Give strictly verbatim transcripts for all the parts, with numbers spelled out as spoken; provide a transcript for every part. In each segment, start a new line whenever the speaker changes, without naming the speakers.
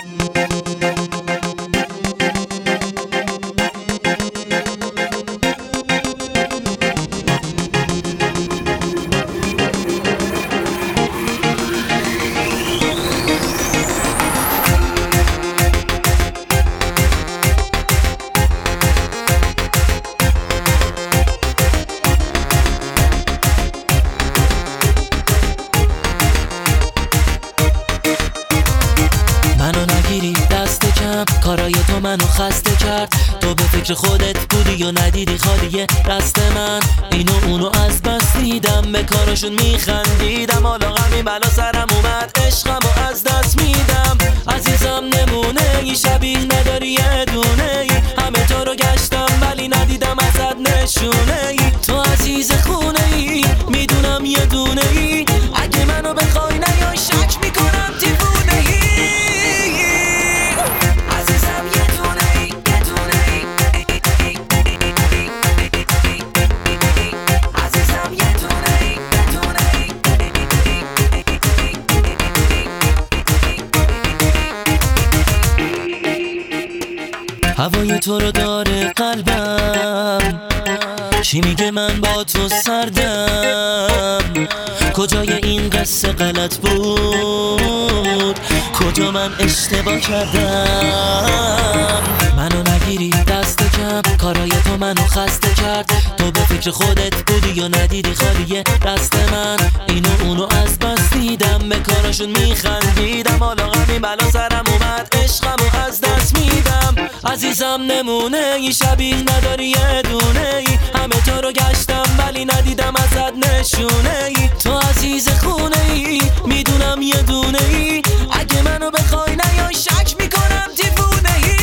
کارای تو منو خسته کرد. تو به فکر خودت بودی و ندیدی خالیه دست من. اینو اونو از بس دیدم، به کارشون میخندیدم. حالا غمی بلا سرم اومد، عشقمو از دست میدم. عزیزم نمونه ای، شبیه نداری یه دونه ای. همه جا رو گشتم ولی ندیدم ازت نشونه ای. تو عزیز خونه ای، میدونم یه دونه ای. اگه منو بخوای نیای شک میکنم دیوونه ای. هوای تو رو داره قلبم، چی میگه من با تو سردم. کجای این قصه غلط بود، کجا من اشتباه کردم. منو نگیری دست کم، کارای تو منو خسته کرد. تو به فکر خودت بودی و ندیدی خالیه دست من. اینو اونو از بس دیدم، به کاراشون میخندیدم. حالا غمی بلا سرم اومد، عشقمو از دست میدم. عزیزم نمونه ای، شبیه نداری یه دونه ای. همه جا رو گشتم ولی ندیدم ازت نشونه ای. تو عزیز خونه ای، میدونم یه دونه ای. اگه منو بخوای نیای شک میکنم دیوونه ای.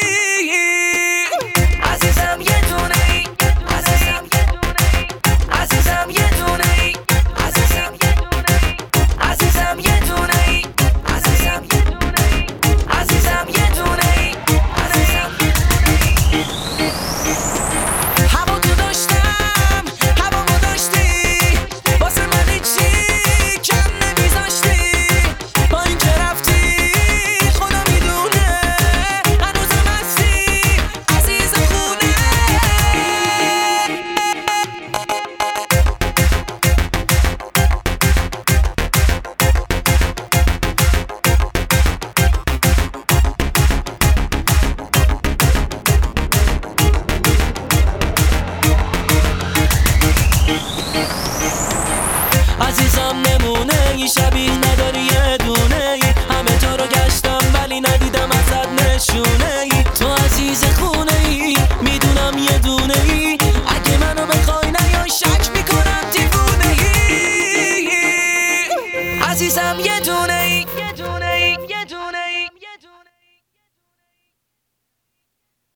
عزیزم یه دونه ای، عزیزم یه دونه ای، عزیزم یه دونه ای، عزیزم یه دونه ای، عزیزم یه دونه ای، عزیزم یه دونه ای، عزیزم یه دونه ای، عزیزم یه دونه ای. هوا تو داشتم، هوامو داشتی، واسه من هیچی کم نمیذاشتی. با این که رفتی خدا میدونه، هنوزم هستی عزیز خونه. عزیزم نمونه ای، شبیه نداری یه دونه ای. همه جا رو گشتم ولی ندیدم ازت نشونه ای. تو عزیز خونه